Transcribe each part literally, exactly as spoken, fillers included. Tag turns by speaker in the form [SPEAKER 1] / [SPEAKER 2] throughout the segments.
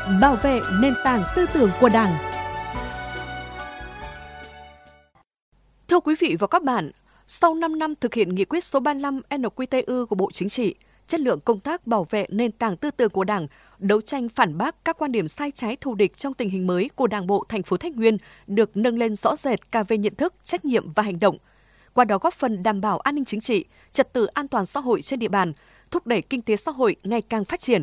[SPEAKER 1] bảo vệ nền tảng tư tưởng của Đảng. Thưa quý vị và các bạn, sau năm năm thực hiện nghị quyết số ba mươi lăm en quy tê ư của Bộ Chính trị, chất lượng công tác bảo vệ nền tảng tư tưởng của Đảng, đấu tranh phản bác các quan điểm sai trái thù địch trong tình hình mới của Đảng bộ thành phố Thái Nguyên được nâng lên rõ rệt cả về nhận thức, trách nhiệm và hành động. Qua đó góp phần đảm bảo an ninh chính trị, trật tự an toàn xã hội trên địa bàn, thúc đẩy kinh tế xã hội ngày càng phát triển.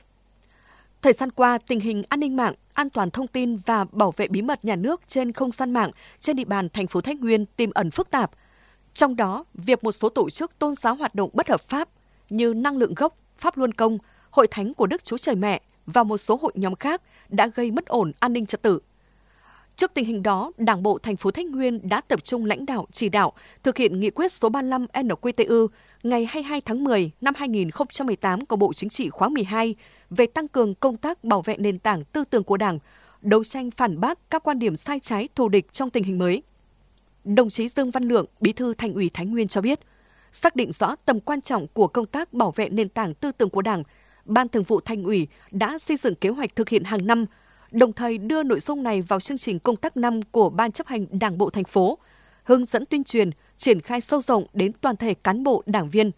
[SPEAKER 1] Thời gian qua, tình hình an ninh mạng, an toàn thông tin và bảo vệ bí mật nhà nước trên không gian mạng trên địa bàn thành phố Thái Nguyên tiềm ẩn phức tạp. Trong đó, việc một số tổ chức tôn giáo hoạt động bất hợp pháp như Năng lượng gốc, Pháp Luân Công, Hội Thánh của Đức Chúa Trời Mẹ và một số hội nhóm khác đã gây mất ổn an ninh trật tự. Trước tình hình đó, Đảng bộ thành phố Thái Nguyên đã tập trung lãnh đạo chỉ đạo thực hiện nghị quyết số ba mươi lăm en quy tê ư ngày hai mươi hai tháng mười năm hai nghìn không trăm mười tám của Bộ Chính trị khóa mười hai về tăng cường công tác bảo vệ nền tảng tư tưởng của Đảng, đấu tranh phản bác các quan điểm sai trái thù địch trong tình hình mới. Đồng chí Dương Văn Lượng, Bí thư Thành ủy Thái Nguyên cho biết, xác định rõ tầm quan trọng của công tác bảo vệ nền tảng tư tưởng của Đảng, Ban Thường vụ Thành ủy đã xây dựng kế hoạch thực hiện hàng năm, đồng thời đưa nội dung này vào chương trình công tác năm của Ban chấp hành Đảng bộ thành phố, hướng dẫn tuyên truyền, triển khai sâu rộng đến toàn thể cán bộ đảng viên.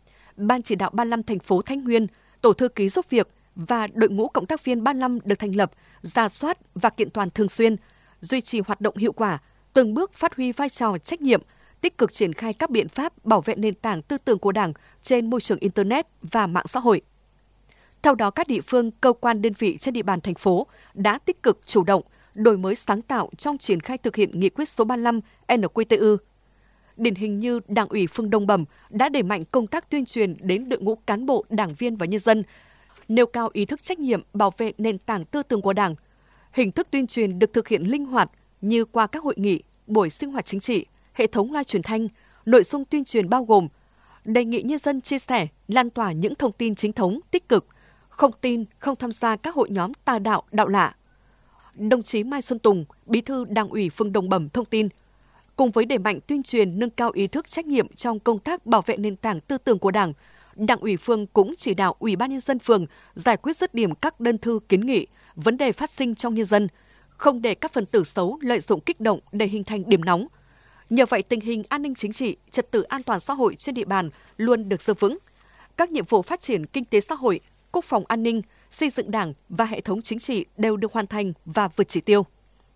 [SPEAKER 1] Ban chỉ đạo ba mươi lăm thành phố Thái Nguyên, tổ thư ký giúp việc và đội ngũ cộng tác viên ba mươi lăm được thành lập, rà soát và kiện toàn thường xuyên, duy trì hoạt động hiệu quả, từng bước phát huy vai trò trách nhiệm, tích cực triển khai các biện pháp bảo vệ nền tảng tư tưởng của Đảng trên môi trường Internet và mạng xã hội. Theo đó, các địa phương, cơ quan đơn vị trên địa bàn thành phố đã tích cực chủ động, đổi mới sáng tạo trong triển khai thực hiện nghị quyết số ba mươi lăm en quy tê ư. Điển hình như Đảng ủy phường Đồng Bẩm đã đẩy mạnh công tác tuyên truyền đến đội ngũ cán bộ, đảng viên và nhân dân, nêu cao ý thức trách nhiệm bảo vệ nền tảng tư tưởng của Đảng. Hình thức tuyên truyền được thực hiện linh hoạt như qua các hội nghị, buổi sinh hoạt chính trị, hệ thống loa truyền thanh. Nội dung tuyên truyền bao gồm đề nghị nhân dân chia sẻ, lan tỏa những thông tin chính thống, tích cực, không tin, không tham gia các hội nhóm tà đạo, đạo lạ. Đồng chí Mai Xuân Tùng, Bí thư Đảng ủy phường Đồng Bẩm thông tin, cùng với đẩy mạnh tuyên truyền nâng cao ý thức trách nhiệm trong công tác bảo vệ nền tảng tư tưởng của Đảng, Đảng ủy phường cũng chỉ đạo Ủy ban nhân dân phường giải quyết dứt điểm các đơn thư kiến nghị, vấn đề phát sinh trong nhân dân, không để các phần tử xấu lợi dụng kích động để hình thành điểm nóng. Nhờ vậy, tình hình an ninh chính trị, trật tự an toàn xã hội trên địa bàn luôn được giữ vững. Các nhiệm vụ phát triển kinh tế xã hội, quốc phòng an ninh, xây dựng Đảng và hệ thống chính trị đều được hoàn thành và vượt chỉ tiêu.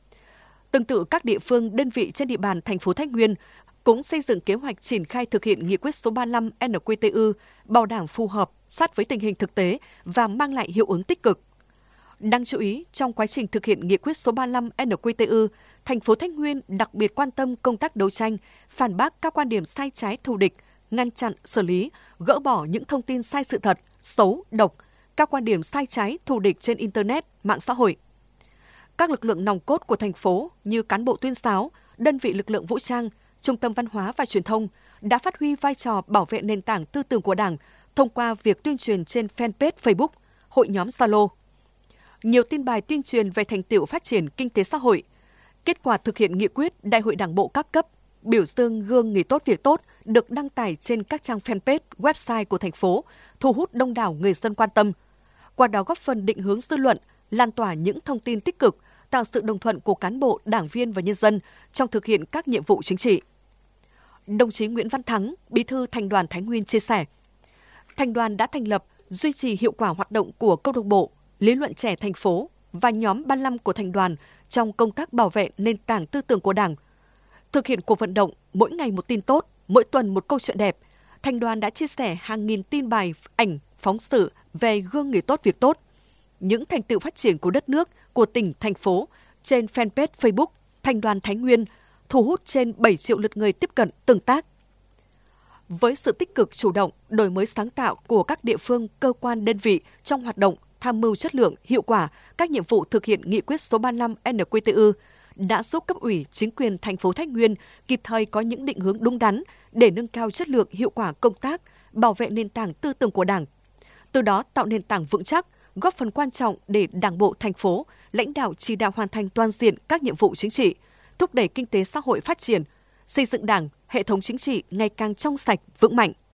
[SPEAKER 1] Tương tự, các địa phương, đơn vị trên địa bàn thành phố Thái Nguyên cũng xây dựng kế hoạch triển khai thực hiện nghị quyết số ba mươi lăm en quy tê ư, bảo đảm phù hợp, sát với tình hình thực tế và mang lại hiệu ứng tích cực. Đáng chú ý, trong quá trình thực hiện nghị quyết số ba mươi lăm en quy tê ư, thành phố Thái Nguyên đặc biệt quan tâm công tác đấu tranh, phản bác các quan điểm sai trái thù địch, ngăn chặn, xử lý, gỡ bỏ những thông tin sai sự thật, xấu, độc, các quan điểm sai trái thù địch trên Internet, mạng xã hội. Các lực lượng nòng cốt của thành phố như cán bộ tuyên giáo, đơn vị lực lượng vũ trang, trung tâm văn hóa và truyền thông đã phát huy vai trò bảo vệ nền tảng tư tưởng của Đảng thông qua việc tuyên truyền trên fanpage Facebook, hội nhóm Zalo. Nhiều tin bài tuyên truyền về thành tựu phát triển kinh tế xã hội, kết quả thực hiện nghị quyết Đại hội Đảng bộ các cấp, biểu dương gương người tốt việc tốt được đăng tải trên các trang fanpage, website của thành phố, thu hút đông đảo người dân quan tâm. Qua đó góp phần định hướng dư luận, lan tỏa những thông tin tích cực, tạo sự đồng thuận của cán bộ, đảng viên và nhân dân trong thực hiện các nhiệm vụ chính trị. Đồng chí Nguyễn Văn Thắng, Bí thư Thành đoàn Thái Nguyên chia sẻ, Thành đoàn đã thành lập, duy trì hiệu quả hoạt động của câu lạc bộ, lý luận trẻ thành phố và nhóm ba mươi lăm của Thành đoàn trong công tác bảo vệ nền tảng tư tưởng của Đảng. Thực hiện cuộc vận động mỗi ngày một tin tốt, mỗi tuần một câu chuyện đẹp, Thành đoàn đã chia sẻ hàng nghìn tin bài, ảnh, phóng sự về gương người tốt việc tốt, những thành tựu phát triển của đất nước, của tỉnh, thành phố trên fanpage Facebook Thành đoàn Thái Nguyên, thu hút trên bảy triệu lượt người tiếp cận, tương tác. Với sự tích cực chủ động, đổi mới sáng tạo của các địa phương, cơ quan, đơn vị trong hoạt động tham mưu chất lượng, hiệu quả các nhiệm vụ thực hiện nghị quyết số ba mươi lăm en quy tê ư đã giúp cấp ủy, chính quyền thành phố Thái Nguyên kịp thời có những định hướng đúng đắn để nâng cao chất lượng, hiệu quả công tác, bảo vệ nền tảng tư tưởng của Đảng. Từ đó tạo nền tảng vững chắc, góp phần quan trọng để Đảng bộ thành phố, lãnh đạo chỉ đạo hoàn thành toàn diện các nhiệm vụ chính trị, thúc đẩy kinh tế xã hội phát triển, xây dựng Đảng, hệ thống chính trị ngày càng trong sạch, vững mạnh.